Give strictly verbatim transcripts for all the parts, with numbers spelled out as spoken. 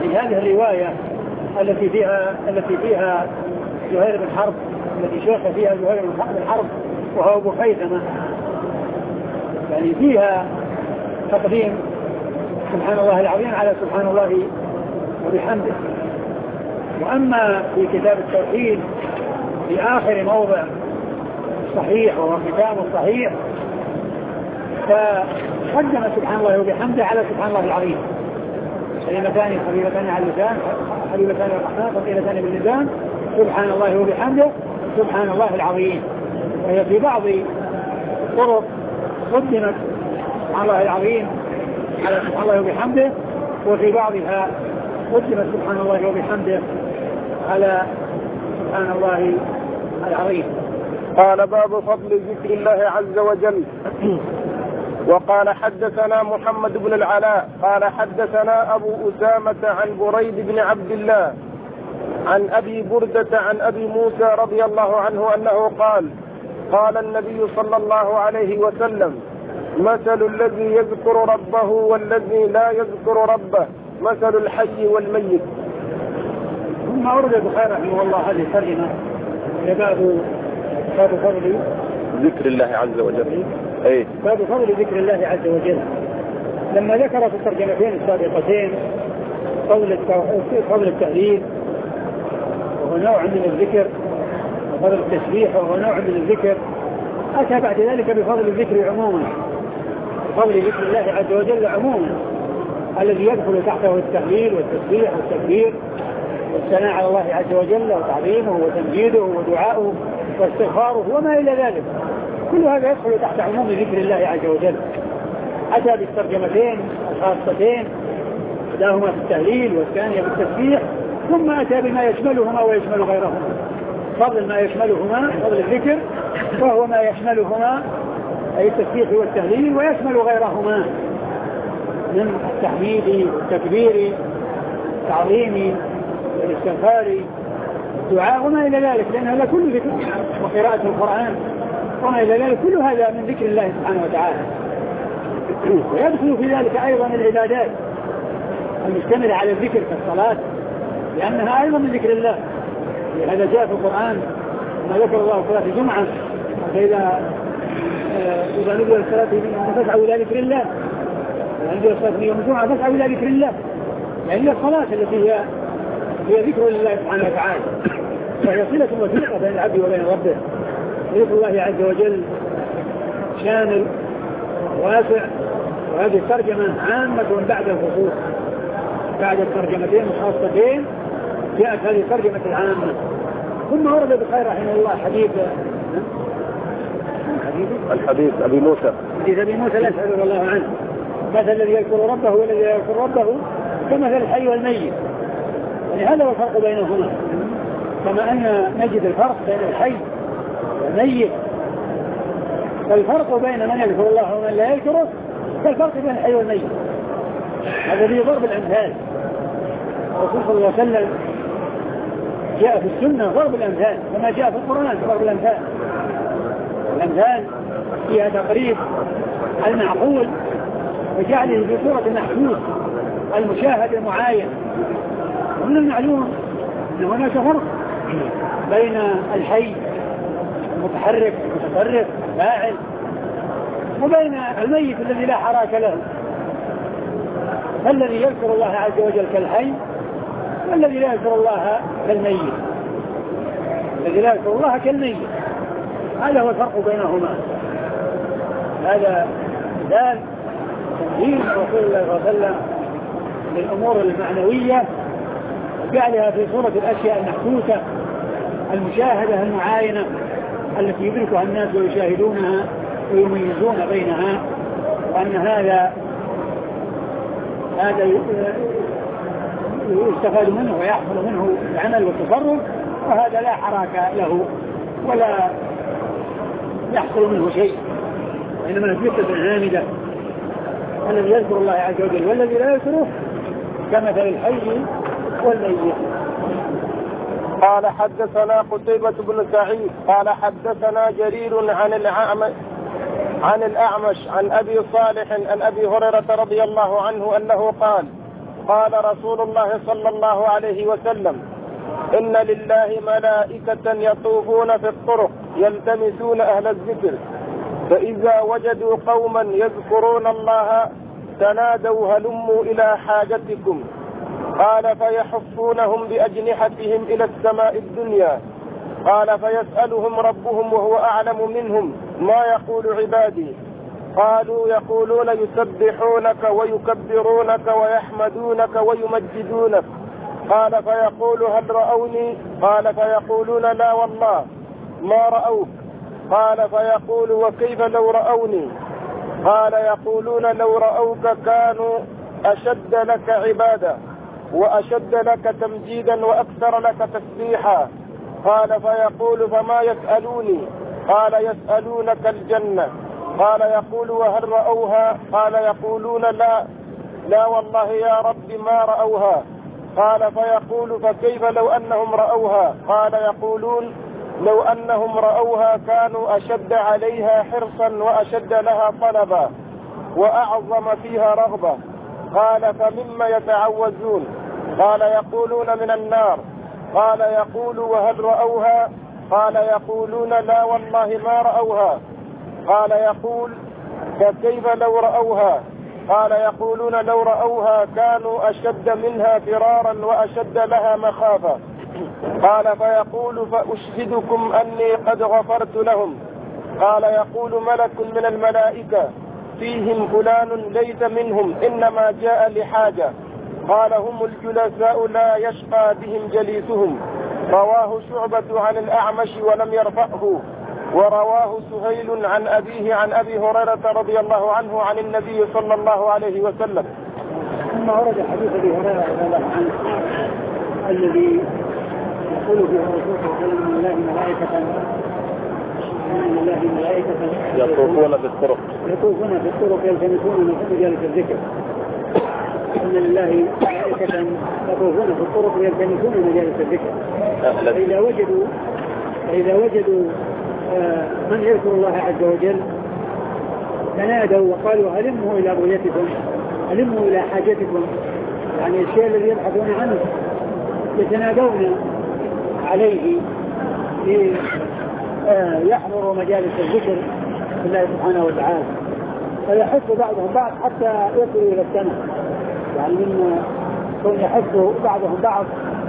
في هذه الرواية التي فيها التي فيها زهير بن حرب التي شيخ فيها زهير بن حرب وهو أبو خيثمة، يعني فيها تقديم سبحان الله العظيم على سبحان الله وبحمده. وأما في كتاب التوحيد في آخر موضع صحيح وهو كتاب الصحيح فقدم سبحان الله وبحمده على سبحان الله العظيم، كلمتان خفيفتان على اللسان حبيبتان الرحمن ثقيلتان بالميزان سبحان الله وبحمده سبحان الله العظيم. وهي في بعض الطرق قدمت سبحان الله العظيم على سبحان الله وبحمده، وفي بعضها قدمت سبحان الله وبحمده على سبحان الله العظيم. قال باب فضل ذكر الله عز وجل. وقال حدثنا محمد بن العلاء قال حدثنا أبو أسامة عن بريد بن عبد الله عن أبي بردة عن أبي موسى رضي الله عنه أنه قال قال النبي صلى الله عليه وسلم مثل الذي يذكر ربه والذي لا يذكر ربه مثل الحي والميت. ثم أورد البخاري رحمه الله هذه الترجمة باب باب فضل ذكر الله عز وجل. أي باب فضل ذكر الله عز وجل. لما ذكر في الترجمتين السابقتين فضل التهليل وهو نوع من الذكر وفضل التسبيح وهو نوع من الذكر، أتى بعد ذلك بفضل الذكر عموما، فضل ذكر الله عز وجل عموما الذي يدخل تحته التهليل والتسبيح والتكبير والثناء على الله عز وجل وتعظيمه وتمجيده ودعاؤه واستغفاره وما إلى ذلك، كل هذا يدخل تحت عموم ذكر الله عز وجل. أتى بالترجمتين الخاصتين، إحداهما في التهليل والثانية في التسبيح، ثم أتى بما يشملهما ويشمل غيرهما، فضل ما يشملهما فضل الذكر وهو ما يشملهما أي التسبيح والتهليل ويشمل غيرهما من التحميد والتكبير التعظيم والاستغفار الدعاء وما إلى ذلك، لأن هذا كله ذكر وقراءة القرآن وما إلى ذلك، كل هذا من ذكر الله سبحانه وتعالى. ويدخل في ذلك أيضا العبادات المشتملة على الذكر كالصلاة، لأنها أيضا من ذكر الله، لهذا جاء في القرآن ما ذكر الله صلاة الجمعة فإذا إذا نزل الصلاة فاسعوا إلى ذكر الله، إذا نزل الصلاة في يوم الجمعة فاسعوا إلى ذكر الله، يعني هي الصلاة التي هي هي ذكر لله سبحانه وتعالى، وهي صلة وثيقة بين العبد وبين ربه. ذكر الله عز وجل شامل واسع، وهذه الترجمة عامة بعد الخصوص، بعد الترجمتين الخاصتين جاءت هذه الترجمة العامة. ثم ورد البخاري رحمه الله حديث الحديث أبي موسى حديث أبي موسى الأشعري رضي الله عنه مثل الذي يذكر ربه والذي لا يذكر ربه كمثل الحي والميت، يعني هذا هو الفرق بينهما، كما أن نجد الفرق بين الحي والميت، فالفرق بين من يذكر الله ومن لا يذكره كالفرق بين الحي والميت. هذا في ضرب الأمثال، الرسول صلى الله عليه وسلم جاء في السنة ضرب الأمثال كما جاء في القرآن ضرب الأمثال. الأمثال فيها تقريب المعقول وجعله في صورة المحسوس المشاهد المعاين. ومن المعلوم أن هناك فرق بين الحي المتحرك المتصرف فاعل وبين الميت الذي لا حراك له، فالذي يذكر الله عز وجل كالحي والذي لا يذكر الله كالميت، الذي لا يذكر الله كالميت، هذا هو الفرق بينهما. هذا مثال تنزيل رسول الله صلى الله عليه وسلم للأمور المعنوية وجعلها في صورة الأشياء المحسوسة المشاهدة المعاينة التي يدركها الناس ويشاهدونها ويميزون بينها، وأن هذا هذا يستفاد منه ويحصل منه العمل والتصرف، وهذا لا حراك له ولا يحصل منه شيء، إنما نثبت عامدة. الذي يذكر الله عز وجل والذي لا يذكره كمثل الحي والميت. قال حدثنا قتيبة بن سعيد قال حدثنا جرير عن الأعمش عن الأعمش عن أبي صالح عن أبي هريرة رضي الله عنه أنه قال قال رسول الله صلى الله عليه وسلم: إن لله ملائكة يطوفون في الطرق يلتمسون أهل الذكر، فإذا وجدوا قوما يذكرون الله تنادوا هلموا إلى حاجتكم. قال: فيحفونهم بأجنحتهم إلى السماء الدنيا. قال: فيسألهم ربهم وهو أعلم منهم: ما يقول عبادي؟ قالوا: يقولون يسبحونك ويكبرونك ويحمدونك ويمجدونك. قال: فيقول: هل رأوني؟ قال: فيقولون: لا والله ما رأوك. قال: فيقول: وكيف لو رأوني؟ قال: يقولون: لو رأوك كانوا أشد لك عبادة وأشد لك تمجيدا وأكثر لك تسبيحا. قال: فيقول: فما يسألوني؟ قال: يسألونك الجنة. قال: يقول: وهل رأوها؟ قال: يقولون: لا لا والله يا رب ما رأوها. قال: فيقول: فكيف لو أنهم رأوها؟ قال: يقولون: لو أنهم رأوها كانوا أشد عليها حرصا وأشد لها طلبا وأعظم فيها رغبة. قال: فمما يتعوذون؟ قال: يقولون: من النار. قال: يقول: وهل رأوها؟ قال: يقولون: لا والله ما رأوها. قال: يقول: فكيف لو رأوها؟ قال: يقولون: لو رأوها كانوا أشد منها فرارا وأشد لها مخافة. قال: فيقول: فأشهدكم أني قد غفرت لهم. قال: يقول ملك من الملائكة: فيهم فلان ليس منهم إنما جاء لحاجة. قال: هم الجلساء لا يشقى بهم جليسهم. رواه شعبة عن الأعمش ولم يرفعه، ورواه سهيل عن أبيه عن أبي هريرة رضي الله عنه عن النبي صلى الله عليه وسلم. ثم ورد حديث أبي هريرة رضي الله عنه الذي يقول فيه الرسول صلى الله عليه وسلم: لله ملائكة إن لله ملائكة يطوفون في الطرق يطوفون في الطرق يلتمسون من مجالس الذكر. إن لله ملائكة يطوفون في الطرق يلتمسون من مجالس الذكر. فإذا وجدوا فإذا وجدوا من يذكر الله عز وجل تنادوا وقالوا: هلموا إلى رؤيتكم، هلموا إلى حاجتكم، يعني الشيء الذي يبحثون عنه يتنادون عليه يحضروا مجالس الذكر لله سبحانه وتعالى. فيحث بعضهم بعض حتى يصلوا إلى السماء، يعني من كون يحث بعضهم بعض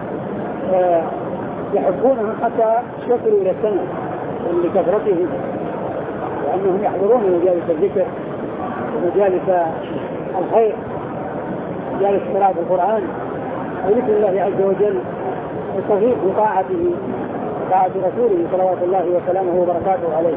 يحبونهم حتى يصلوا إلى السماء لكثرتهم، وأنهم يحضرون مجالس الذكر ومجالس الخير، مجالس قراءة القرآن وذكر الله عز وجل والترغيب بطاعته طاعة رسوله صلوات الله وسلامه وبركاته عليه.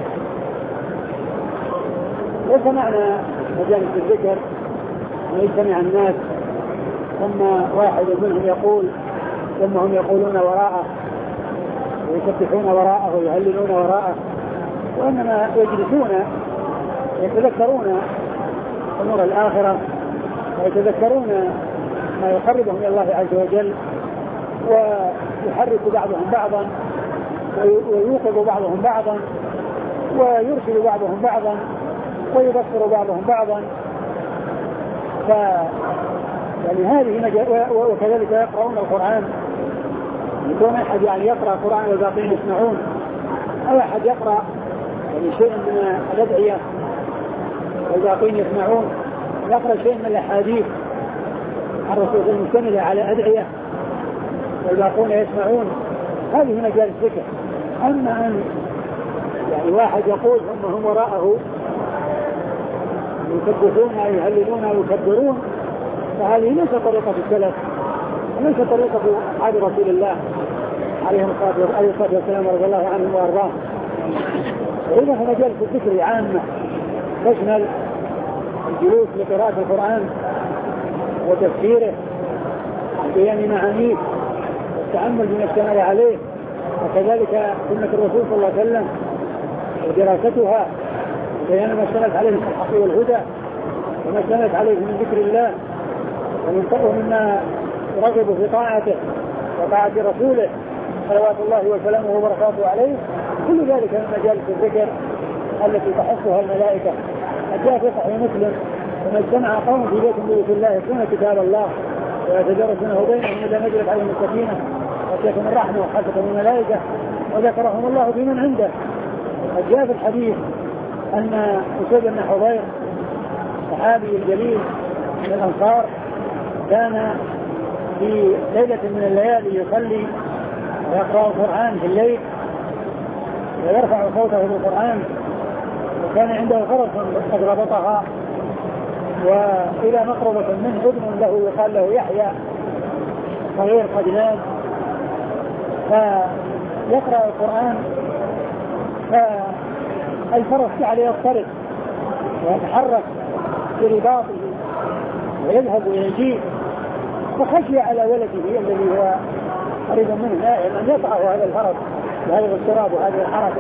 ليس معنى مجالس الذكر أن يجتمع الناس ثم واحد منهم يقول ثم هم يقولون وراءه ويسبحون وراءه ويهللون وراءه، وإنما يجلسون يتذكرون أمور الآخرة ويتذكرون ما يقربهم إلى الله عز وجل، ويحرك بعضهم بعضا ويوقظ بعضهم بعضا ويرشد بعضهم بعضا ويبصر بعضهم بعضا. ف يعني هذه مجال. وكذلك يقرؤون القرآن، يكون أحد يعني يقرأ القرآن والباقين يسمعون، أو أحد يقرأ يعني شيء من الأدعية والباقين يسمعون، يقرأ شيء من الأحاديث عن الرسول المستندة على أدعية والباقون يسمعون. هذه مجال الذكر. أما أن يعني واحد يقول ثم هم وراءه يسبحون ويهللون ويكبرون، فهذه ليس طريقة السلف وليس طريقة أصحاب رسول الله عليه الصلاة والسلام رضي الله عنهم وأرضاهم. وإذا في مجال الذكر عامة تشمل الجلوس لقراءة القرآن وتفسيره وبيان معانيه والتأمل بما اشتمل عليه، وكذلك سنة الرسول صلى الله عليه وسلم ودراستها وبيان ما اشتملت عليه من الحق والهدى وما اشتملت عليه من ذكر الله ومما يرغب في طاعته وطاعة رسوله صلوات الله وسلامه وبركاته عليه. كل ذلك من مجالس الذكر التي تحثها الملائكة. جاء في صحيح مسلم: وما اجتمع قوم في بيت من بيوت الله يتلون كتاب الله ويتدارسونه بينهم إذا نزلت عليهم السكينة وتكون الرحمة وحفتهم الملائكة وذكرهم الله بمن عنده. قد جاء في الحديث أن أسيد بن حضير صحابي الجليل من الأنصار كان في ليلة من الليالي يصلي ويقرأ القرآن في الليل ويرفع صوته بالقرآن، وكان عنده فرس قد ربطها، وإلى مقربة منه ابن له يقال له يحيى صغير قد نام، فيقرأ القرآن فالفرس جعل يضطرب ويتحرك في رباطه ويذهب ويجيء، فخشي على ولده الذي هو قريب منه نائم أن يقطعه هذا الفرس وهذا الاضطراب وهذه الحركة،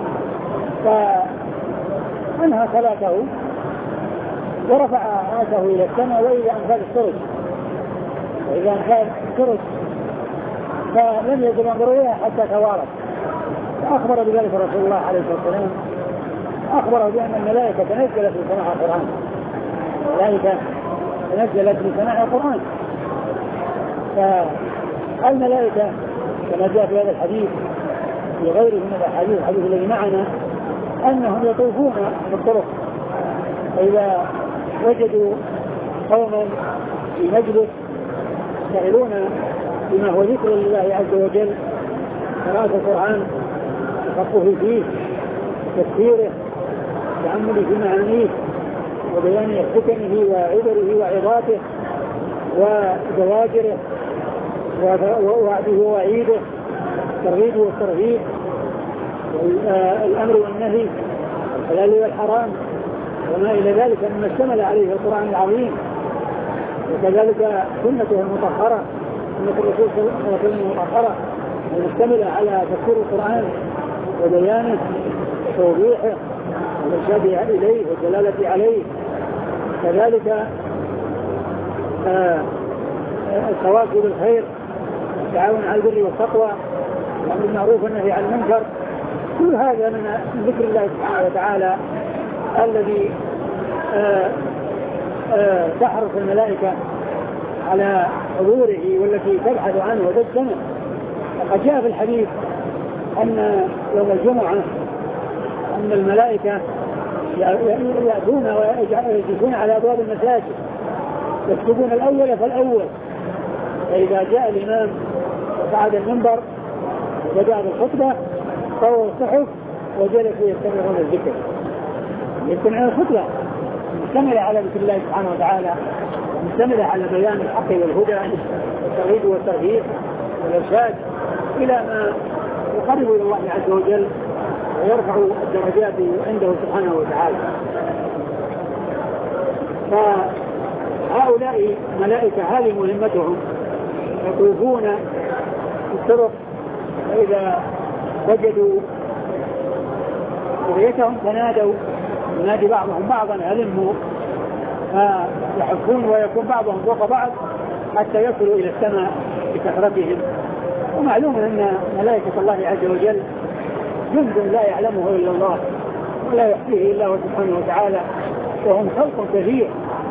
فأنهى صلاته ورفع رأسه إلى السماء وإذا أنفاذ السرج وإذا أنفاذ السرج فلم يزل ينظر إليها حتى توارت، فأخبر بذلك رسول الله عليه الصلاة والسلام، أخبره بأن الملائكة تنزلت لسماع القرآن، الملائكة تنزلت لسماع القرآن. فالملائكة كما جاء في هذا الحديث في غيره من الأحاديث الحديث الذي معنا أنهم يطوفون في الطرق، فإذا وجدوا قوما في مجلس يشتغلون بما هو ذكر لله عز وجل، قراءة القرآن، التفقه فيه، تفسيره، التأمل في معانيه وبيان حكمه وعبره وعظاته وزواجره ووعده ووعيده، الترغيب والترهيب، الأمر والنهي، الحلال والحرام وما إلى ذلك مما اشتمل عليه القرآن العظيم، وكذلك سنته المطهرة، سنة الرسول صلى الله عليه وسلم المطهرة المشتملة على تفسير القرآن وبيانه وتوضيحه والإرشاد إليه والدلالة عليه، كذلك آه الثواب بالخير، التعاون على البر والتقوى، الأمر بالمعروف والنهي عن المنكر، كل هذا من ذكر الله سبحانه وتعالى الذي آه آه تحرص الملائكة على حضوره والتي تبحث عنه وتجتمع. وقد جاء في الحديث أن يوم الجمعة أن الملائكة يأتون ويجلسون على أبواب المساجد يكتبون الأول فالأول، فإذا جاء الإمام وصعد المنبر وبدأ بالخطبة طووا الصحف وجلسوا يستمعون الذكر، يستمعون الخطبة مشتملة على ذكر الله سبحانه وتعالى، مشتملة على بيان الحق والهدى والترغيب والترهيب والإرشاد إلى ما يقرب إلى الله عز وجل ويرفع الدرجات عنده سبحانه وتعالى. فهؤلاء ملائكة هذه مهمتهم، يطوفون في الطرق فإذا وجدوا قريتهم تنادوا، ينادي بعضهم بعضا هلموا، فيحفون ويكون بعضهم فوق بعض حتى يصلوا إلى السماء بكثرتهم. ومعلوم أن ملائكة الله عز وجل جند لا يعلمه إلا الله ولا يحصيه إلا هو سبحانه وتعالى، وهم خلق كثير.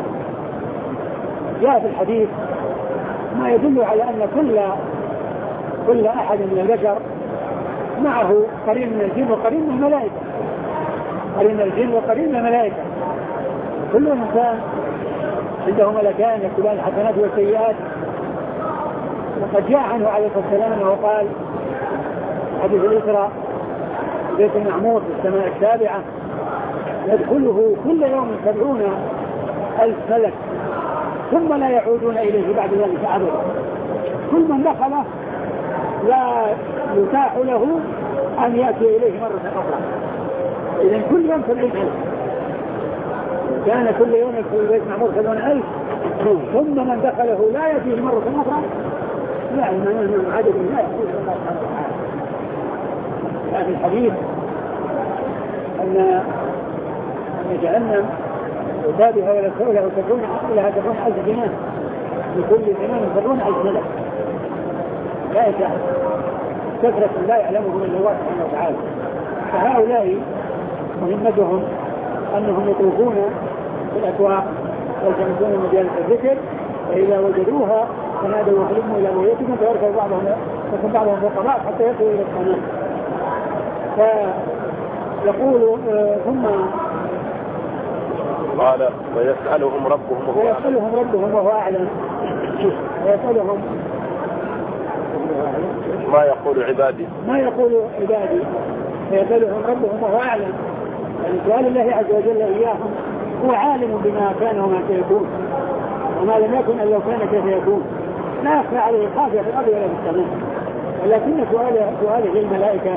جاء في الحديث ما يدل على أن كل كل أحد من البشر معه قرين من الجن وقرين من الملائكة، قرين من الجن وقرين من الملائكة. كل إنسان عنده ملكان يكتبان الحسنات والسيئات. وقد جاء عنه عليه الصلاة والسلام أنه قال حديث الإسراء بيت المعمور في السماء السابعة يدخله كل يوم سبعون ألف ملك ثم لا يعودون إليه بعد ذلك أبدا. كل من دخله لا يتاح له أن يأتي إليه مرة أخرى. إذن كل يوم سبعين ألف، كان كل يوم يدخل بيت المعمور سبعون ألف ثم من دخله لا يأتيه مرة أخرى، لا من عدد لا يأتيه الله سبحانه وتعالى. في الحديث أن أن جهنم عبادها ولا سؤولها سبعون لها سبعون ألف جنان، لكل جنان سبعون ألف ملك، لا يشاهد كثرة لا يعلمه من الله سبحانه وتعالى. فهؤلاء مهمتهم أنهم يطوفون في الأسواق ويلتمسون مجالس الذكر فإذا وجدوها فنادوا وقلبوا إلى بيوتهم فيركب بعضهم يكون بعضهم فوق بعض حتى يصلوا إلى السماء. فيقول ثم قال ويسألهم ربهم وهو ويسألهم ربهم وهو أعلم ويسألهم ما يقول عبادي ما يقول عبادي فيسألهم ربهم وهو أعلم. يعني سؤال الله عز وجل إياهم هو عالم بما كان وما سيكون وما لم يكن أن لو كان كيف يكون لا يخفى عليه خافية في الأرض ولا في السماء. ولكن سؤال سؤاله الملائكة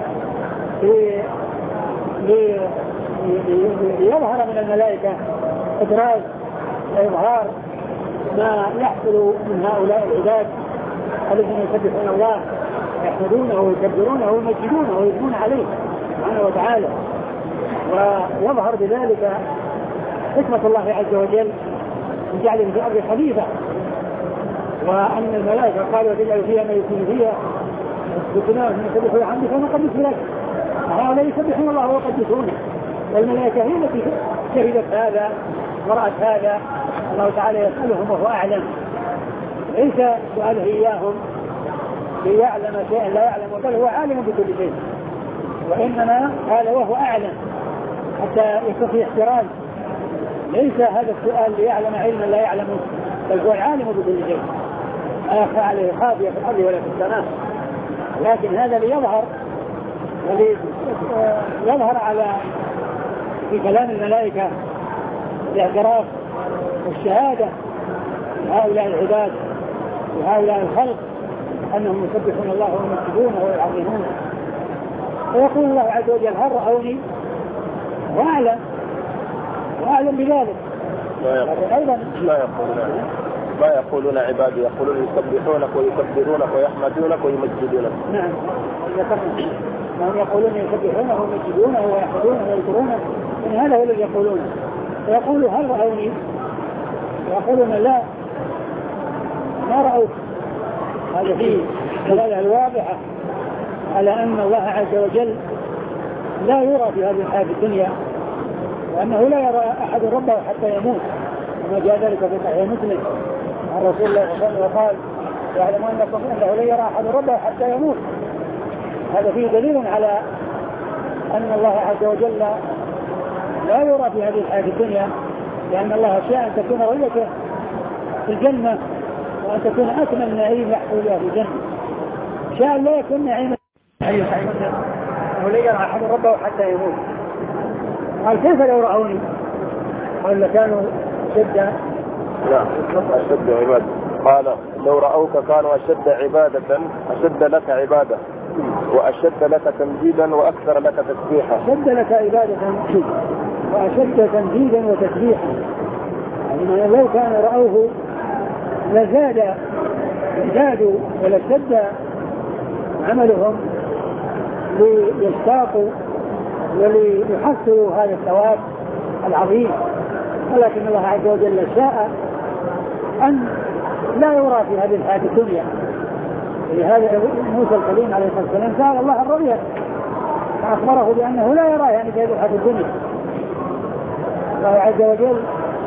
ليظهر من الملائكة إدراج وإظهار ما يحصل من هؤلاء العباد الذين يسبحون الله ويحمدونه ويكبرونه ويمجدونه ويثنون عليه سبحانه وتعالى. ويظهر بذلك حكمة الله عز وجل من جعله في الأرض خليفة وأن الملائكة قالوا تجعل فيها ما يكون فيها يسبحونه ويسبحون الحمد فنقدس لك. هؤلاء يسبحون الله ويقدسونه والملائكة هي التي شهدت هذا ورأت هذا. الله تعالى يسألهم وهو أعلم ليس سؤاله إياهم ليعلم شيئا لا يعلم بل هو عالم بكل شيء وإنما قال وهو أعلم حتى يستطيع احتراز. ليس هذا السؤال ليعلم علما لا يعلمه بل هو عالم بكل شيء لا يخفى عليه خافية في الأرض ولا في السماء. لكن هذا ليظهر وليظهر على في كلام الملائكة الاعتراف والشهادة لهؤلاء العباد وهؤلاء الخلق أنهم يسبحون الله ويمجدونه ويعظمونه. ويقول الله عز وجل هل رأوني وأعلم وأعلم بذلك. لا يقولون لا يقولون ما يقولون عبادي يقولون يسبحونك ويكبرونك ويحمدونك ويمجدونك. نعم هم يقولون يسبحونه ويمجدونه ويحمدونه ويذكرونه إن هذا هو الذي يقولونه. ويقولوا هل رأوني ويقولون لا ما رأوك. هذا فيه دلالة الواضحة على أن الله عز وجل لا يرى في هذه الحياة الدنيا وأنه لا يرى أحد ربه حتى يموت وما جاء ذلك في صحيح مسلم عن رسول الله صلى الله عليه وسلم وقال يعلم أنكم أنه لا يرى أحد ربه حتى يموت. هذا فيه دليل على أن الله عز وجل لا يرى في هذه الحياة الدنيا لأن الله شاء أن تكون رؤيته في الجنة وأن تكون أكمل نعيم يحصل له في الجنة. شاء لا يكون نعيما أنه لا يرى أحد ربه حتى يموت. قال كيف لو رأوني قال لكانوا أشد لا أشد عبادة. قال لو رأوك كانوا أشد عبادة أشد لك عبادة وأشد لك تمجيدا وأكثر لك تسبيحا. أشد لك عبادة وأشد تمجيدا وتسبيحا. يعني لو كانوا رأوه لزاد زادوا ولاشتد عملهم ليشتاقوا وليحصلوا هذا الثواب العظيم. ولكن الله عز وجل شاء أن لا يرى في هذه الحياة الدنيا. لهذا موسى الكليم عليه الصلاة والسلام سأل الله الرؤيا فأخبره بأنه لا يرى يعني في هذه الحياة الدنيا. الله عز وجل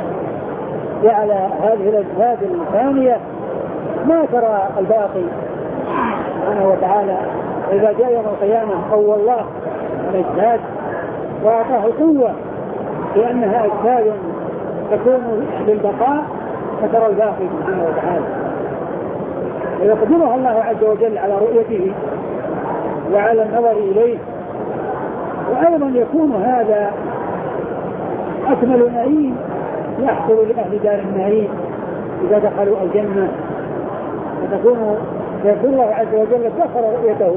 جعل هذه الأجساد الثانية ما ترى الباقي سبحانه وتعالى. إذا جاء يوم القيامة قوى الله الأجساد وأعطاه قوة لأنها أجساد تكون للبقاء فترى الباقي سبحانه وتعالى. ويقدرها الله عز وجل على رؤيته وعلى النظر إليه. وأيضا يكون هذا أكمل نعيم يحصل لأهل دار النعيم إذا دخلوا الجنة فتكون يقول الله عز وجل دخل رؤيته.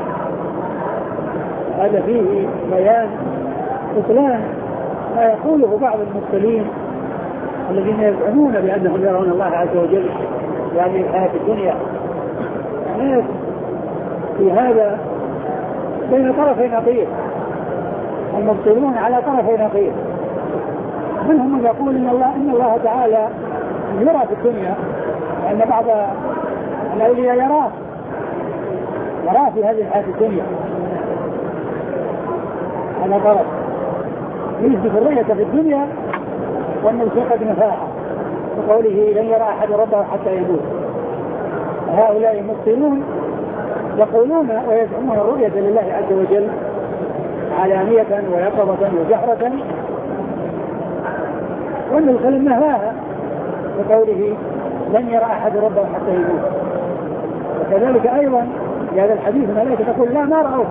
هذا فيه بيان بطلان ما يقوله بعض المبتلين الذين يزعمون بأنهم يرون الله عز وجل في هذه الحياة الدنيا. الناس في هذا بين طرفي نقيض. المبطلون على طرفي نقيض. منهم من يقول إن الله إن الله تعالى يرى في الدنيا أن بعض الأولياء يراه يراه في هذه الحياة الدنيا. هذا طرف يثبت الرؤية في الدنيا وأنه قد نفاها بقوله لن يرى أحد ربه حتى يموت. هؤلاء المبطلون يقولون ويزعمون الرؤية لله عز وجل علانية ويقظة وجهرة، والنبي صلى الله عليه وسلم نهاها بقوله لن يرى أحد ربه حتى يموت. وكذلك أيضا في هذا الحديث الملائكة تقول لا ما رأوه،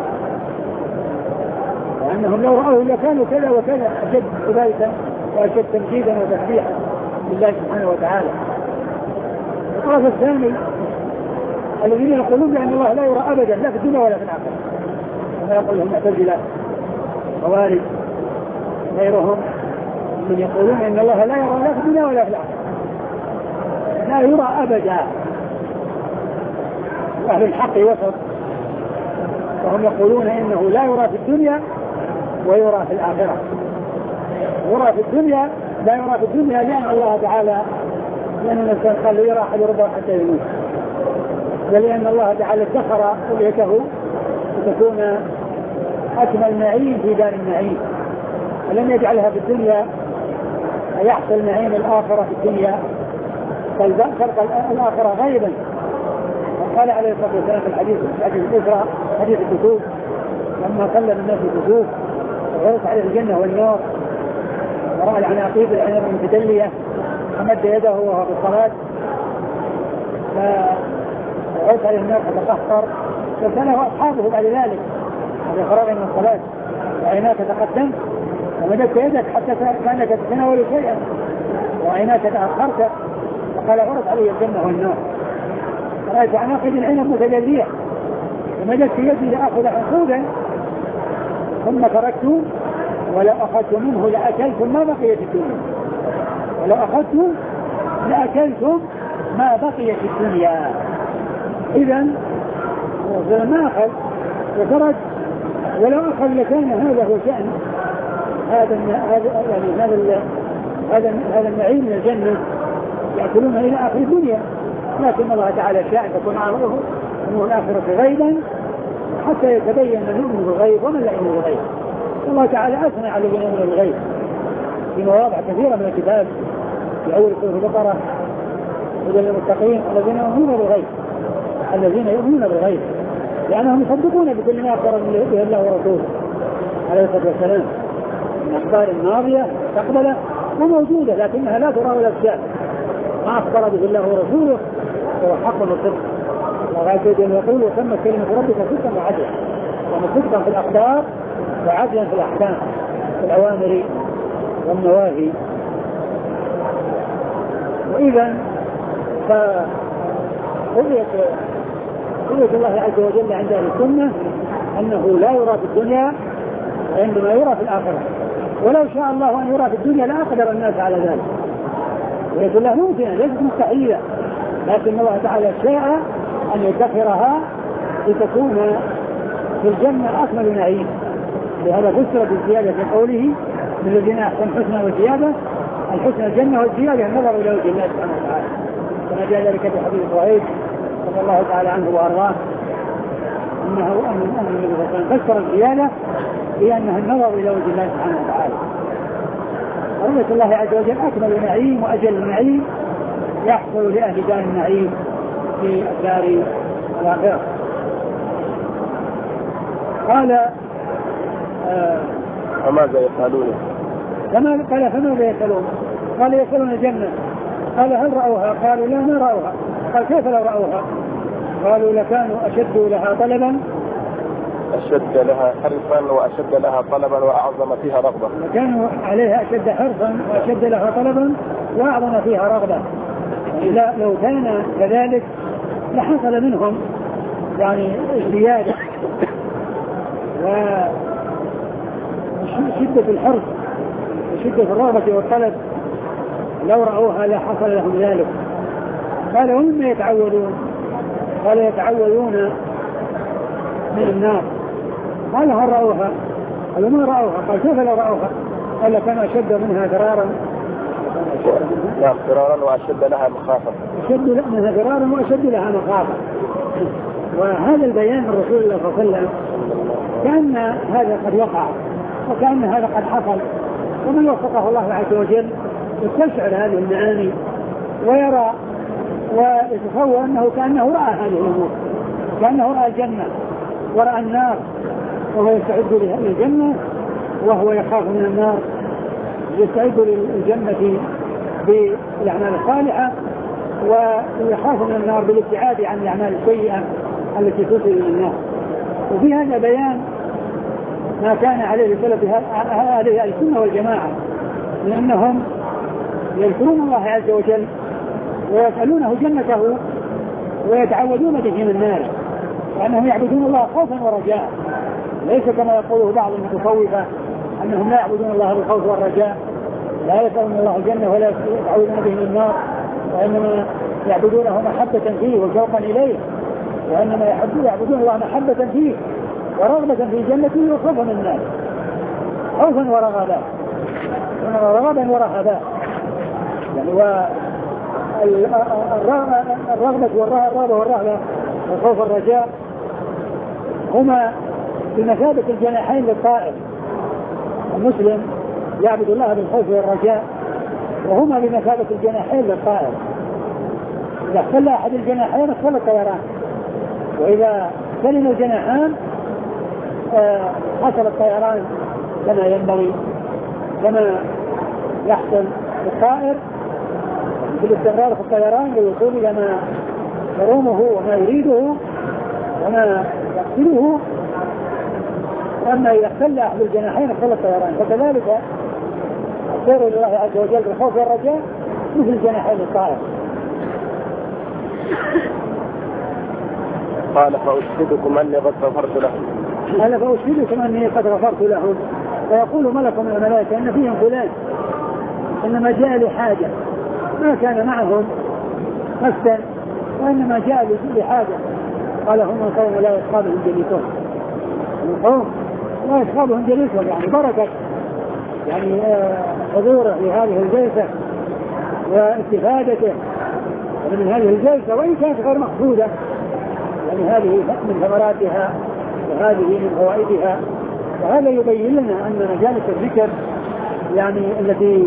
وأنهم لو رأوه لكانوا كذا وكذا أشد عبادة وأشد تمجيدا وتسبيحا لله سبحانه وتعالى. الطرف الثاني الذين يقولون بأن الله لا يرى أبدا لا في الدنيا ولا في الآخرة، كما يقول لهم معتزلة خوارج غيرهم من يقولون أن الله لا يرى لا في الدنيا ولا في الآخرة، لا يرى أبدا. أهل الحق وسط، وهم يقولون إنه لا يرى في الدنيا ويرى في الآخرة. يرى في الدنيا لا يرى في الدنيا لأن الله تعالى لأن الإنسان قال يرى أحد ربه حتى يموت، ولأن الله تعالى ادخر رؤيته لتكون أكمل نعيم في دار النعيم، ولم يجعلها في الدنيا يحصل نعيم الآخرة في الدنيا بل خلق الآخرة غيبا. وقال عليه الصلاة والسلام في الحديث حديث الإسراء حديث الكسوف لما كلم الناس الكسوف وعرض عليه الجنة والنار ورأى العناقيب العنب المتدلية فمد يده وهو في الصلاة فعرض عليه النار فتقهقر فسأله أصحابه بعد ذلك بعد فراغ من الصلاة وعيناك تقدمت ومددت يدك حتى كأنك تتناول شيئا وعيناك تأخرت، فقال عرض عليه الجنة والنار رأيت عناقيب العنب متدلية ومددت يدي لأخذ حقودا ثم تركت ولو أخذت منه لأكلتم ما بقي في الدنيا، ولو أخذت لأكلتم ما بقي في الدنيا. إذن ما أخذ وترك، ولو أخذ لكان هذا هو شأن هذا يعني هذا هذا هذا النعيم من الجنة يأكلون إلى آخر الدنيا، لكن الله تعالى شاء تكون عرضه أمور الآخرة غيبا حتى يتبين من يؤمن بالغيب ومن لا يؤمن بالغيب. الله تعالى أثنى على الذين يؤمنون بالغيب في مواضع كثيرة من الكتاب في أول سورة البقرة هدى للمتقين الذين يؤمنون بالغيب الذين يؤمنون بالغيب لأنهم يصدقون بكل ما أخبر به الله ورسوله عليه الصلاة والسلام من أخبار ماضية مستقبلة وموجودة لكنها لا ترى ولا تشاف. ما أخبر به الله ورسوله هو حق وصدق. الله عز وجل يقول وتمت كلمة ربك صدقا وعدلا، يعني صدقا في الأخبار وعدلا في الأحكام في الأوامر والنواهي. وإذا فرؤية رؤية الله عز وجل عند أهل السنة أنه لا يرى في الدنيا وإنما يرى في الآخرة، ولو شاء الله أن يرى في الدنيا لأقدر الناس على ذلك. رؤية الله ممكنة ليست مستحيلة، لكن الله تعالى شاء أن يدخرها لتكون في الجنة أكمل نعيم. لهذا فسر بالزيادة في قوله من الذين أحسن حسنى وزيادة، الحسنى الجنة والزيادة النظر إلى وجه الله سبحانه وتعالى، كما جاء ذلك في حديث إبراهيم رضي الله تعالى عنه وأرضاه أنه أن النبي صلى الله عليه وسلم فسر الزيادة بأنها النظر إلى وجه الله سبحانه وتعالى. رؤية الله عز وجل أكمل نعيم وأجل نعيم يحصل لأهل دار النعيم في الدار الآخرة. قال آه فماذا يفعلون؟ كما قال فماذا يفعلون؟ قال يدخلون الجنة. قال هل رأوها؟ قالوا لا ما رأوها. قال كيف لو رأوها؟ قالوا لكانوا أشد لها طلبا أشد لها حرصا وأشد لها طلبا وأعظم فيها رغبة. لكانوا عليها أشد حرصا وأشد لها طلبا وأعظم فيها رغبة. لا لو كان كذلك لحصل منهم يعني زيادة وشدة الحرص وشدة الرغبة والطلب، لو رأوها لحصل لهم ذلك. قال ومما يتعودون؟ قال يتعودون من النار. قال هل رأوها؟ قالوا ما رأوها. قال كيف لو رأوها؟ قال كان أشد منها فرارا لا فرارا وأشد لها مخافة أشد منها فرارا وأشد لها مخافة. وهذا البيان من رسول الله صلى الله عليه وسلم كأن هذا قد وقع وكأن هذا قد حصل، ومن وفقه الله عز وجل يستشعر هذه المعاني ويرى ويتصور أنه كأنه رأى هذه الأمور، كأنه رأى الجنة ورأى النار، وهو يستعد للجنة وهو يخاف من النار، يستعد للجنة بالأعمال الصالحة ويخاف من النار بالابتعاد عن الأعمال السيئة التي توصل إلى النار. وفي هذا بيان ما كان عليه سلف هذه السنة والجماعة، لأنهم يذكرون الله عز وجل ويسألونه جنته ويتعوذون به من ناره، لأنهم يعبدون الله خوفا ورجاء، ليس كما يقوله بعض المتصوفة أنهم لا يعبدون الله بالخوف والرجاء، لا يسألون الله الجنة ولا يتعوذون به من النار، وإنما يعبدونه محبة فيه وشوقا إليه، وإنما يعبدون الله محبة فيه ورغبة في جنته وخوفا من النار، خوفا ورغبا ورغبا ورهبا يعني. والرغبة والرهبة والرهبة والخوف والرجاء هما بمثابة الجناحين للطائر. المسلم يعبد الله بالخوف والرجاء وهما بمثابة الجناحين للطائر. إذا اختل أحد الجناحين اختل الطيران، وإذا سلم الجناحان حصل الطيران كما ينبغي، كما يحصل الطائر بالاستمرار في الطيران للوصول إلى ما يرومه وما يريده وما يقتله. أما إذا اختل أحد الجناحين اختل الطيران، فكذلك السير إلى الله عز وجل بالخوف والرجاء مثل جناحين الطائر. قال فأشهدكم أني قد غفرت لهم. قال فأشهدكم أني قد غفرت لهم. فيقول ملك من الملائكة إن فيهم فلان إنما جاء لحاجة، ما كان معهم قصدا وإنما جاء لحاجة. قال هم القوم لا يصحابهم جليسون، القوم لا يصحابهم جليسون يعني بركة يعني حضوره في هذه الجلسة واستفادته من هذه الجلسة، وإن كانت غير مقصودة يعني هذه من ثمراتها وهذه من فوائدها. وهذا يبين لنا أن مجالس الذكر يعني التي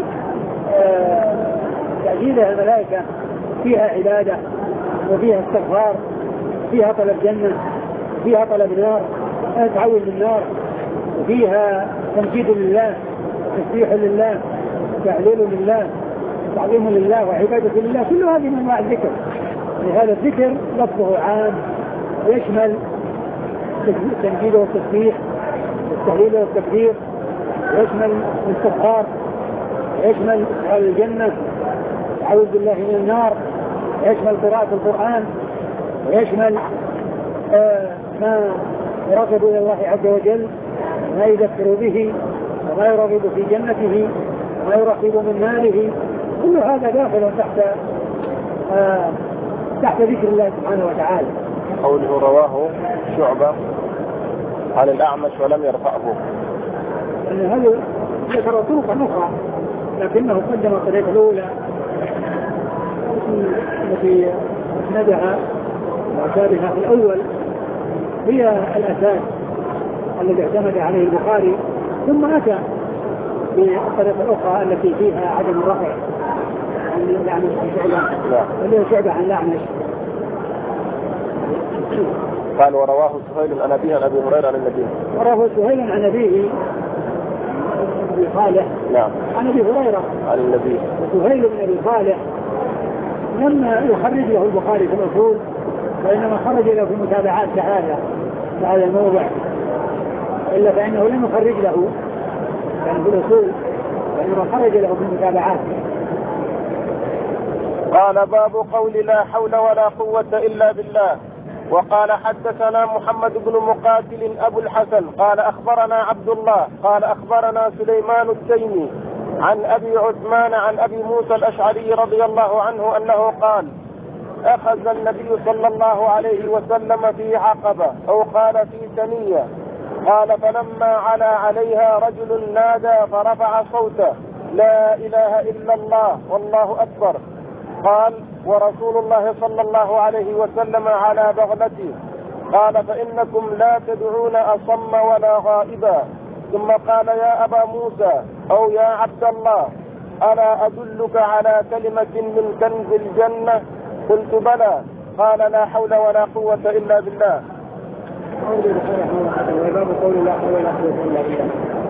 تأجيلها الملائكة فيها عبادة وفيها استغفار، فيها طلب جنة، فيها طلب نار، تعوذ من النار، وفيها تمجيد لله، تسبيح لله، تعليل لله، تعظيم لله، وعبادة لله، كل هذه من انواع الذكر. لهذا الذكر لفظه عام ويشمل التمجيد والتسبيح والتهليل والتكبير، ويشمل الاستغفار، ويشمل الجنة، تعوذ بالله من النار، ويشمل قراءة القرآن، ويشمل آه ما يرغب إلى الله عز وجل، ما يذكر به، وما يرغب في جنته، وما يرغب من ماله، كل هذا داخل تحت آه تحت ذكر الله سبحانه وتعالى. قوله رواه شعبة عن الأعمش ولم يرفعه، يعني هذا ذكر طرقا أخرى لكنه قدم الطريقة الأولى التي اسندها وأشارها في الأول هي الأساس الذي اعتمد عليه البخاري، ثم أتى بالطريقة الأخرى التي فيها عدم الرفع عن الأعمش عن شعبة، اللي هو شعبة عن الأعمش. قال ورواه سهيل عن أبيه عن أبي هريرة عن النبي. ورواه سهيل عن أبيه أبي صالح نعم عن أبي هريرة عن النبي. وسهيل بن أبي صالح لما يخرج له البخاري في الأصول، وإنما خرج له في متابعات كهذا هذا الموضع، إلا فإنه لم يخرج له يعني في الأصول، وإنما خرج له في المتابعات. قال باب قول لا حول ولا قوة إلا بالله. وقال حدثنا محمد بن مقاتل أبو الحسن قال أخبرنا عبد الله قال أخبرنا سليمان التيمي عن أبي عثمان عن أبي موسى الأشعري رضي الله عنه أنه قال أخذ النبي صلى الله عليه وسلم في عقبة أو قال في ثنية، قال فلما علا عليها رجل نادى فرفع صوته لا إله إلا الله والله أكبر، قال ورسول الله صلى الله عليه وسلم على بغلته، قال فإنكم لا تدعون أصم ولا غائبا، ثم قال يا أبا موسى أو يا عبد الله ألا أدلك على كلمة من كنز الجنة؟ قلت بلى. قال لا حول ولا قوة إلا بالله. باب قول لا حول ولا قوة إلا بالله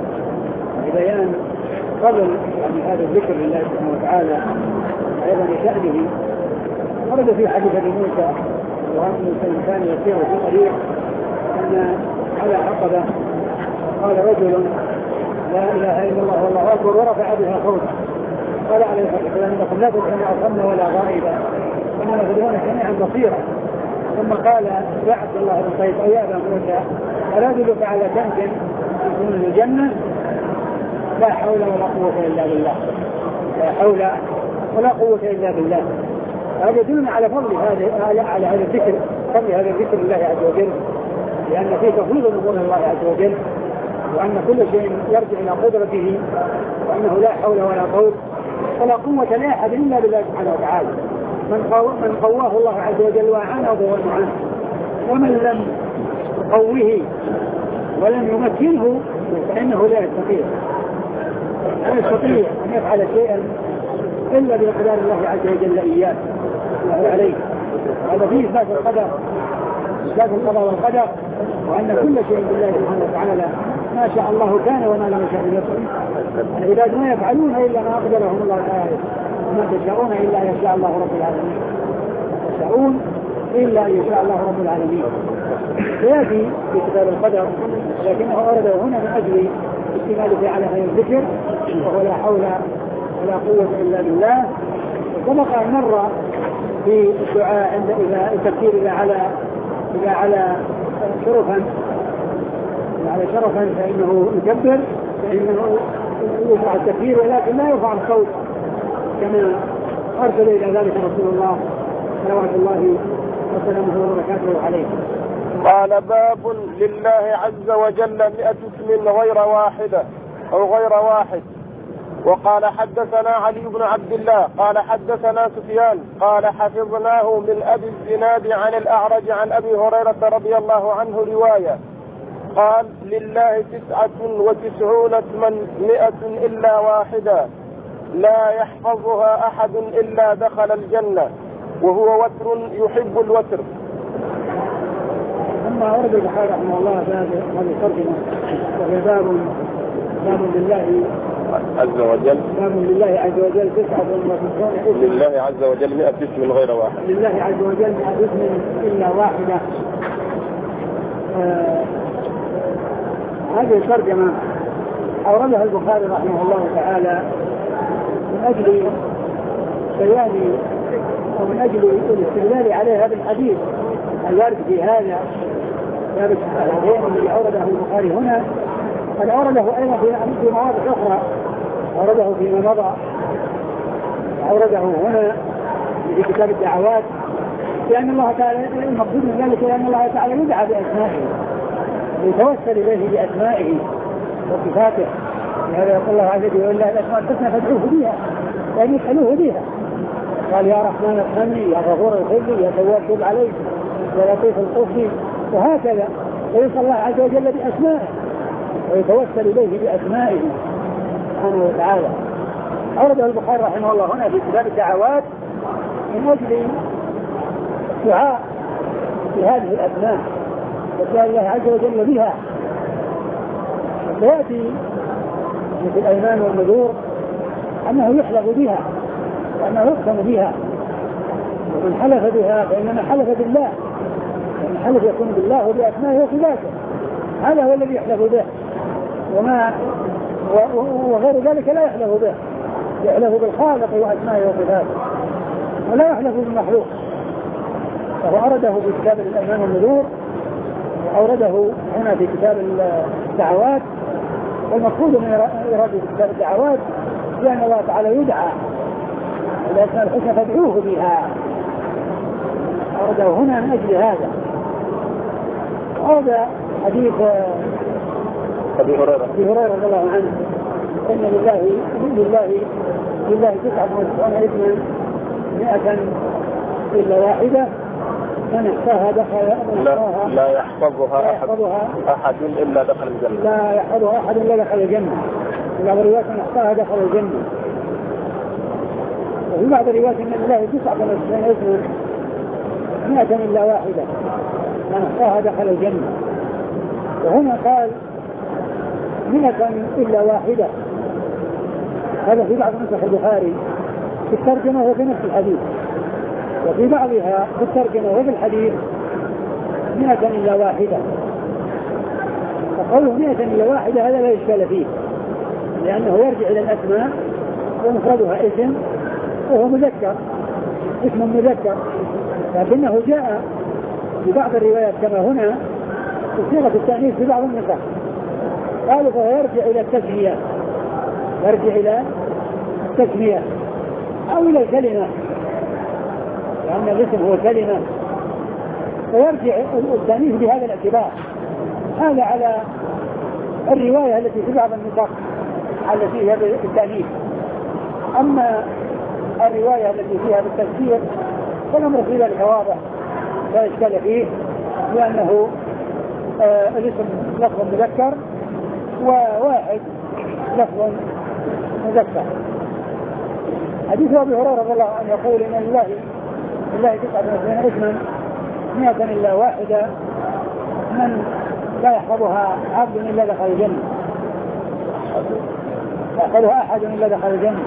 ببيان فضل يعني هذا الذكر لله سبحانه وتعالى أيضا لشأنه. ورد في حديث أبي موسى وأن الإنسان يسير في طريق أن على عقبة قال رجل لا إله إلا الله والله أكبر ورفع بها صوته قال عليه الصلاة والسلام إنكم لا تدعون أصم ولا غائبا إنما تدعون سميعا بصيرا. ثم قال يا عبد الله بن قيس أو يا أبا موسى ألا أدلك على كنز من الجنة؟ لا حول ولا قوة إلا بالله. لا حول ولا قوة إلا بالله. هذا يدلنا على فضل هذا على هذا الذكر فضل هذا الذكر لله عز وجل لأن فيه تفويض أمور الله عز وجل وأن كل شيء يرجع إلى قدرته وأنه لا حول ولا قوة ولا قوة لأحد إلا بالله سبحانه وتعالى. من قو... من قواه الله عز وجل وأعانه فهو المعان ومن لم يقوه ولم يمكنه فإنه لا يستطيع لا يستطيع أن يفعل شيئا إلا بإقدار الله عز وجل إياه الله عليه. هذا فيه إثبات القدر إثبات القضاء والقدر وأن كل شيء بالله سبحانه وتعالى ما شاء الله كان وما لم يشاء يكن. العباد ما يفعلون إلا ما أقدرهم الله تعالى وما تشاءون إلا أن يشاء الله رب العالمين. تشاءون إلا أن يشاء الله رب العالمين. سيأتي في كتاب القدر لكنه أورده هنا من أجل استماله على هذا الذكر وهو لا حول ولا قوة إلا بالله. وسبق أن مر في الدعاء عند إذا التفكير إذا على إذا على شرفا على شرفا فإنه يكبر فإنه يرفع التكبير ولكن لا يرفع الصوت كما أرسل إلى ذلك رسول الله صلوات الله وسلامه وبركاته عليه. قال باب لله عز وجل مئة اسم غير واحدة أو غير واحد. وقال حدثنا علي بن عبد الله قال حدثنا سفيان قال حفظناه من أبي الزناد عن الأعرج عن أبي هريرة رضي الله عنه رواية قال لله تسعة وتسعون اسما مئة إلا واحدة لا يحفظها أحد إلا دخل الجنة وهو وتر يحب الوتر. ثم أورد البخاري رحمه الله هذه الترجمة وهي باب باب لله عز وجل باب لله عز وجل تسعة وتسعون لله عز وجل مئة اسم غير واحد لله عز وجل مئة اسم إلا واحدة. آه هذه الترجمة أوردها البخاري رحمه الله تعالى من أجل بيان ومن أجل الاستدلال على هذا الحديث الوارد في هذا باب الشهادتين الذي أورده البخاري هنا قد أورده أيضا في مواضع أخرى أورده فيما مضى أورده هنا في كتاب الدعوات لأن الله تعالى المقصود من ذلك لأن الله تعالى يدعى بأسمائه ويتوسل إليه بأسمائه وصفاته. لهذا يقول الله عز وجل ولله الأسماء الحسنى فادعوه بها يعني اسألوه بها. قال يا رحمن ارحمني يا غفور اغفر لي يا تواب تب علي يا لطيف الطف وهكذا ويسأل الله عز وجل بأسمائه ويتوسل إليه بأسمائه سبحانه وتعالى. أورده البخاري رحمه الله هنا في كتاب الدعوات من أجل الدعاء بهذه الأسماء وسأل الله عز وجل بها. ويأتي في الأيمان والنذور أنه يحلف بها وأنه يقسم بها ومن حلف بها فإنما حلف بالله ومن حلف يكون بالله وبأسمائه وصفاته هذا هو الذي يحلف به وما وغير ذلك لا يحلف به يحلف بالخالق وأسمائه وصفاته ولا يحلف بالمخلوق. فهو أورده في كتاب الأيمان والنذور وأورده هنا في كتاب الدعوات. والمقصود من إرادة كتاب الدعوات لأن الله تعالى يدعى الأسماء الحسنى فادعوه بها أورده هنا من أجل هذا. هذا حديث أبي هريرة أبي هريرة رضي الله عنه إن لله لله لله تسعة وتسعون اسما مئة إلا واحدة من احصاها دخل لا, لا يحفظها أحد, أحد إلا دخل الجنة لا يحفظها أحد إلا دخل الجنة. إذا الروايات من احصاها دخل الجنة. وفي بعض الروايات ان لله تسعة وتسعين اسما مئة الا واحده من احصاها دخل الجنه. وهنا قال مئة الا واحده، هذا في بعض نسخ البخاري في الترجمه وفي نفس الحديث، وفي بعضها في الترجمه وفي الحديث مئة الا واحده. فقوله مئة الا واحده هذا لا اشكال فيه، لانه يرجع الى الاسماء ومفردها اسم وهو مذكر، اسم مذكر، لكنه جاء في بعض الروايات كما هنا بصيغة التأنيث في بعض النسخ، قالوا فهو يرجع إلى التسمية، يرجع إلى التسمية أو إلى الكلمة، لأن الاسم هو كلمة، فيرجع التأنيث بهذا الاعتبار. هذا على الرواية التي في بعض النسخ التي فيها بالتأنيث. أما الرواية التي فيها بالتفسير فالأمر في ذلك واضح لا إشكال فيه، لأنه آه الاسم لفظ مذكر وواحد لفظ مذكر. حديث أبي هريرة رضي الله عنه يقول إن لله لله تسعة وتسعين اسما مئة إلا واحدة من لا يحفظها عبد إلا دخل الجنة، لا يحفظها أحد إلا دخل الجنة.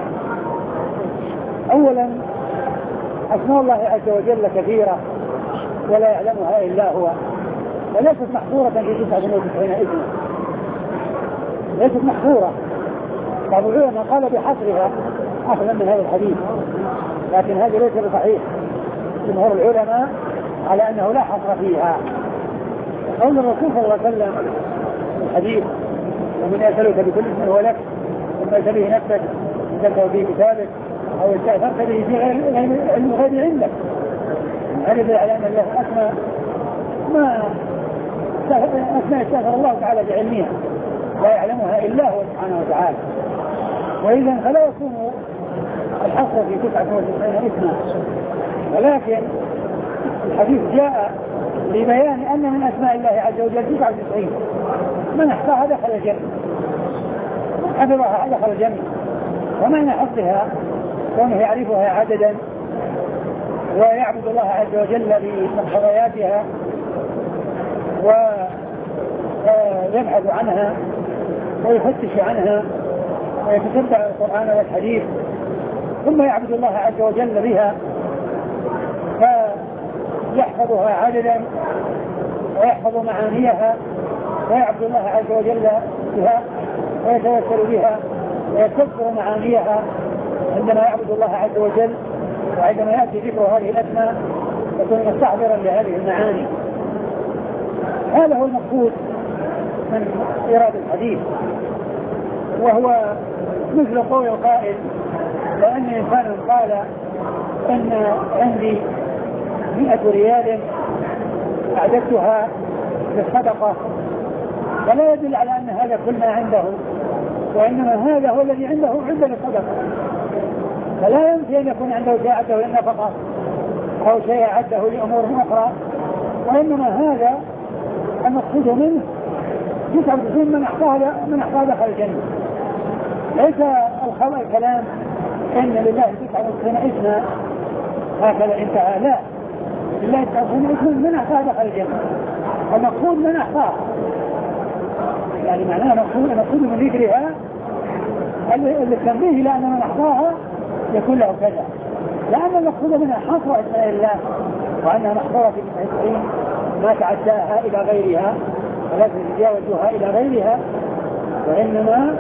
أولا أسماء الله عز وجل كثيرة ولا يعلمها إلا هو، وليست محصورة في تسعة وتسعين اسما، ليست محصورة. بعض العلماء قال بحصرها أخذا من هذا الحديث، لكن هذا ليس بصحيح. جمهور العلماء على أنه لا حصر فيها. قول الرسول صلى الله عليه وسلم الحديث ومن يسألك بكل اسم هو لك ثم يسأله نفسك ذكر في كتابك أو استأثرت به في علم غير عندك، هذا على أن الله أسمى ما أسمى استأثر الله تعالى بعلمها لا يعلمها إلا هو سبحانه وتعالى. وإذا فلا يكون الحصر في تسعة وتسعين اسما، ولكن الحديث جاء لبيان أن من أسماء الله عز وجل تسعة وتسعين من أحصاها دخل الجنة، من حفظها دخل الجنة. ومعنى حفظها كونه يعرفها عددا ويعبد الله عز وجل بمقتضياتها ويبحث عنها ويفتش عنها ويتتبع القرآن والحديث ثم يعبد الله عز وجل بها فيحفظها عددا ويحفظ معانيها ويعبد الله عز وجل بها ويتوسل بها ويكبر معانيها عندما يعبد الله عز وجل. وعندما يأتي ذكر هذه الأسماء يكون مستحضرا لهذه المعاني. هذا هو المقصود من إرادة الحديث، وهو مثل قول القائل لو أن إنسانا قال إن عندي مئة ريال أعددتها للصدقة، فلا يدل على أن هذا كل ما عنده، وإنما هذا هو الذي عنده عند للصدقة، فلا يمكن أن يكون عنده شيء عده للنفقة أو شيء عده لأمور أخرى، وإنما هذا المقصود منه تسعة وتسعين من أحصاها من أحصاها دخل الجنة. ليس الخبر الكلام إن لله تسعة وتسعين اسما هكذا انتهى، لا، لله تسعة وتسعين اسما من أحصاها دخل الجنة. المقصود من أحصاها، يعني معناه مقصود مقصود من ذكرها اللي تنبيه إلى أن من أحصاها يكون له كذا، لأن المقصود منها حصر أسماء الله وأنها محصورة في تسعة وتسعين ما تعداها إلى غيرها ولا تتجاوزها إلى غيرها، وإنما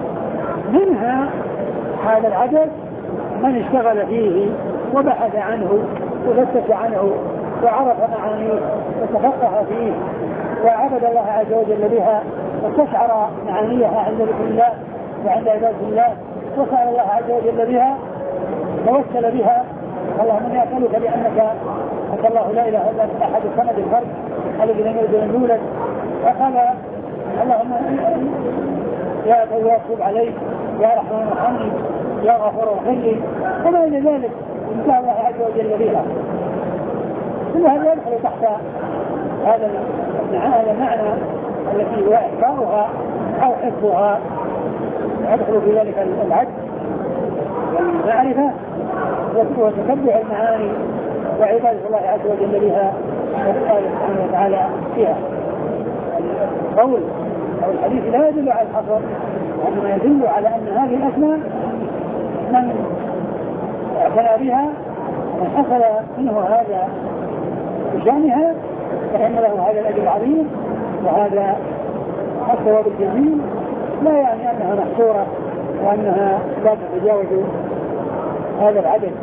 منها هذا العدد من اشتغل فيه وبحث عنه وفتش عنه وعرف معانيه وتفقه فيه وعبد الله عز وجل بها واستشعر معانيها عند ذكر الله وعند عبادة الله وسأل الله عز وجل بها توسل بها. اللهم اني اسالك بانك انت الله لا اله الا انت احد الصمد الفرد الذي لم يلد ولم يولد، وقال اللهم يا تواب تب عليك يا رحمن ارحمني يا غفور اغفر لي وما الى ذلك ان الله عز وجل بها. كل هذا يدخل تحت هذا المعنى التي هو احصاؤها او حفظها، يدخل في ذلك العد والمعرفة وتتبع المعاني وعبادة الله عز وجل بها والله سبحانه وتعالى فيها. القول أو الحديث لا يدل على الحصر، وإنما يدل على أن هذه الأسماء من اعتنى بها ومن حصل منه هذا بشأنها فإن له هذا الأجر العظيم وهذا الثواب الجزيل، لا يعني أنها محصورة وأنها لا تتجاوز هذا العدد.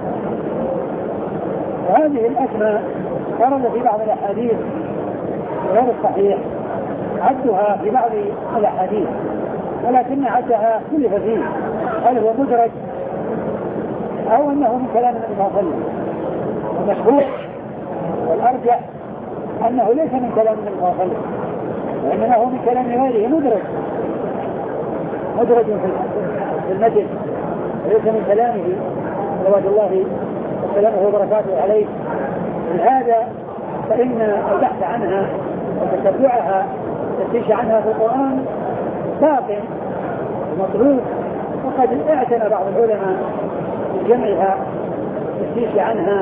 وهذه الأسماء ورد في بعض الأحاديث غير الصحيح عدها في بعض الأحاديث، ولكن عدها اختلف فيه هل هو مدرج أو أنه من كلام النبي صلى الله عليه وسلم. المشهور والأرجح أنه ليس من كلام النبي صلى الله عليه وسلم، وإنما هو من كلام غيره مدرج مدرج في المتن وليس من كلامه صلوات الله وسلامه وبركاته عليه. لهذا فإن البحث عنها وتتبعها والتفتيش عنها في القرآن باق ومطلوب، وقد اعتنى بعض العلماء بجمعها والتفتيش عنها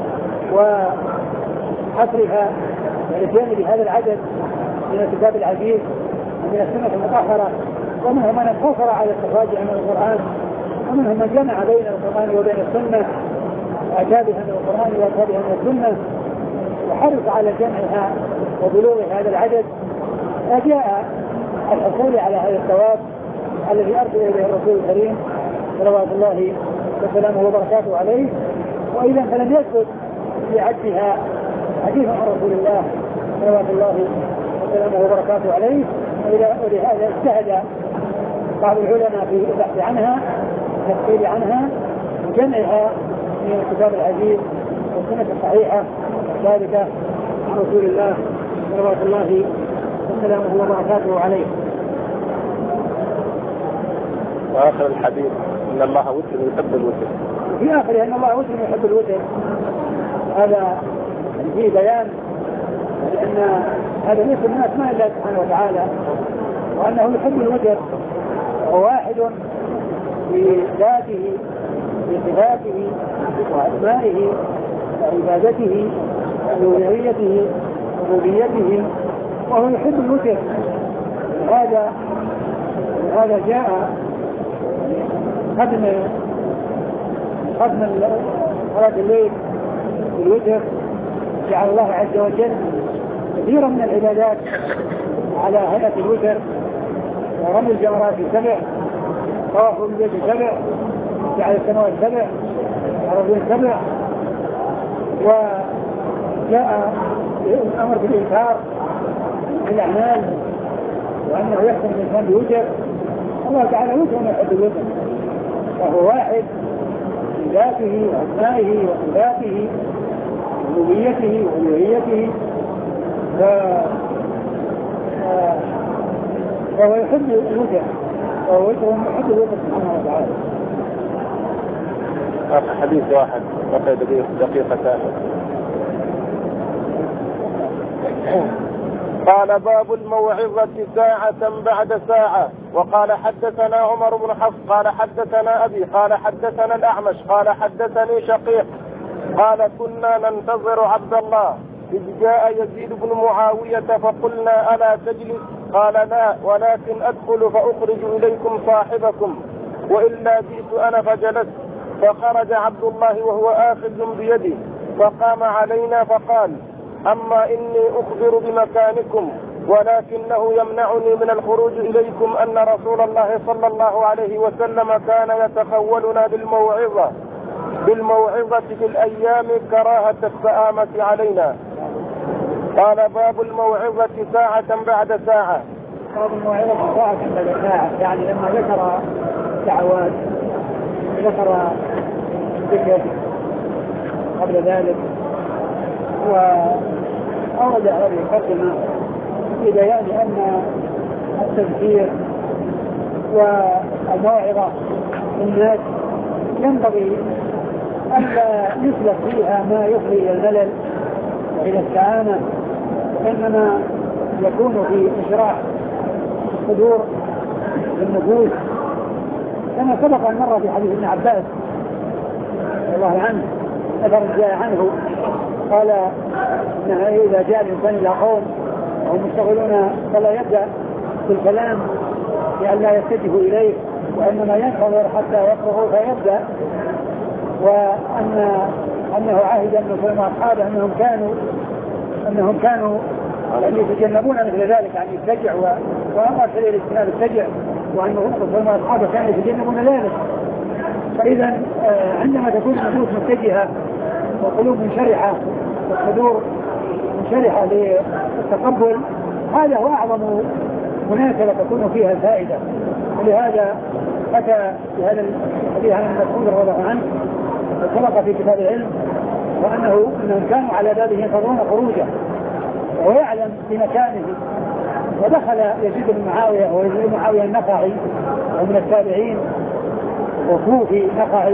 وحصرها والاتيان بهذا العدد من الكتاب العزيز ومن السنة المطهرة، ومنهم من اقتصر على استخراجها من القرآن، ومنهم من جمع بين القرآن وبين السنة وأتى بها من القرآن وأتى بها من السنة وحرص على جمعها وبلوغ هذا العدد، فجاء الحصول على هذا الثواب الذي أرسل إليه الرسول الكريم صلوات الله وسلامه وبركاته عليه. وإذا فلم يثبت في عدها حديث عن رسول الله صلوات الله وسلامه وبركاته عليه، ولهذا اجتهد بعض العلماء في البحث عنها والتفصيل عنها وجمعها من الكتاب العزيز والسنة الصحيحة الثابتة عن رسول الله صلوات الله وسلامه وبركاته عليه. وآخر الحديث إن الله وتر يحب الوتر. في آخره أن الله وتر يحب الوتر، هذا فيه بيان لأن هذا ليس من أسماء الله سبحانه وتعالى، وأنه يحب الوتر وهو واحد في ذاته بصفاته وأسمائه وعبادته وألوهيته وربوبيته، وهو يحب الوتر. هذا هذا جاء قدم قدم صلاة الليل الوتر، جعل الله عز وجل كثيرا من العبادات على هيئة الوتر، ورمي الجمرات سبع، طواف البيت سبع، جعل السماوات سبع، الأرضين سبع، وجاء الأمر بالإنكار في الأعمال وأنه يحسن الإنسان بوتر. الله تعالى وتر يحب الوتر، وهو واحد في ذاته وأسمائه وصفاته وربوبيته وألوهيته، فهو يحب الوتر، وهو وتر يحب الوتر سبحانه وتعالى. آخر حديث واحد بقي دقيقتان. قال باب الموعظة ساعة بعد ساعة. وقال حدثنا عمر بن حفص قال حدثنا أبي قال حدثنا الأعمش قال حدثني شقيق قال كنا ننتظر عبد الله إذ جاء يزيد بن معاوية فقلنا ألا تجلس؟ قال لا، ولكن أدخل فأخرج إليكم صاحبكم، وإلا جئت أنا فجلست. فخرج عبد الله وهو آخذ بيده فقام علينا فقال أما إني أخبر بمكانكم، ولكنه يمنعني من الخروج إليكم أن رسول الله صلى الله عليه وسلم كان يتخولنا بالموعظة بالموعظة في الأيام كراهة السآمة علينا. قال باب الموعظة ساعة بعد ساعة. باب الموعظة ساعة بعد ساعة، يعني لما ذكر دعوات ذكر ذكر قبل ذلك، وأورد هذه المقدمة لبيان أن التذكير والموعظة للناس ينبغي ألا يسلك فيها ما يفضي إلى الملل وإلى السعامة، وإنما يكون في إشراح الصدور والنفوس، كما سبق أن مر في حديث ابن عباس الله عنه نفر جاء عنه قال إنه إذا جاء الإنسان إلى قوم وهم مشتغلون فلا يبدأ بالكلام لئلا يتجهوا إليه، وإنما ينتظر حتى يفرغوا فيبدأ. وأن أنه عهد أن يكون أصحابه أنهم كانوا أنهم كانوا يعني يتجنبون مثل ذلك، يعني السجع وأمر سبيل اجتناب السجع، وأنهم أصحابه كانوا يتجنبون ذلك. فإذا عندما تكون النفوس متجهة وقلوب منشرحة والصدور منشرحة للتقبل، هذا هو أعظم مناسبة تكون فيها الفائدة. ولهذا أتى بهذا الحديث عن مسعود رضي الله عنه سبق في كتاب العلم، وأنه إنهم كانوا على بابه ينتظرون خروجه وهو يعلم بمكانه، ودخل يزيد بن معاوية ويزيد بن معاوية النخعي ومن التابعين وكوفي نخعي،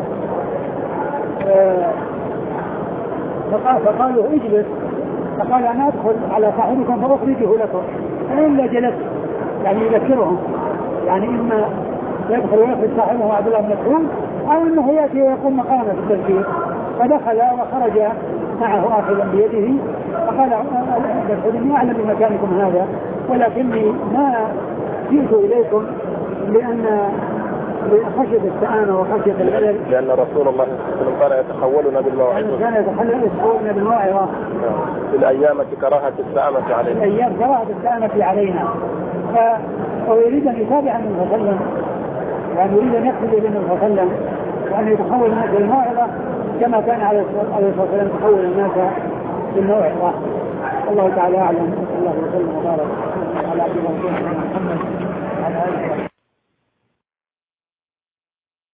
فقالوا اجلس، فقال أنا أدخل على صاحبكم فأخرجه لكم، فإلا جلست يعني يذكرهم، يعني إما يدخل ويخرج صاحبه عبد الله بن مسعود أو أنه يأتي ويقوم مقامه في التذكير. فدخل وخرج معه آخذا بيده فقال إني أعلم بمكانكم هذا، ولكني ما جئت إليكم لأن خشية السآمة وخشية العلل، لأن رسول الله صلى الله عليه وسلم كان يتحولنا بالموعظة كان يتحولنا بالموعظة في الأيام كراهة السآمة علينا، في الأيام كراهة السآمة علينا. فهو يريد أن يتابع النبي صلى الله عليه وسلم، يعني يريد أن يقتدي بالنبي صلى الله عليه وسلم وأن يتحول الناس بالموعظة كما كان عليه الصلاة والسلام تحول الناس بالموعظة. الله تعالى أعلم. الله وسلم وبارك على عبد الله محمد على آله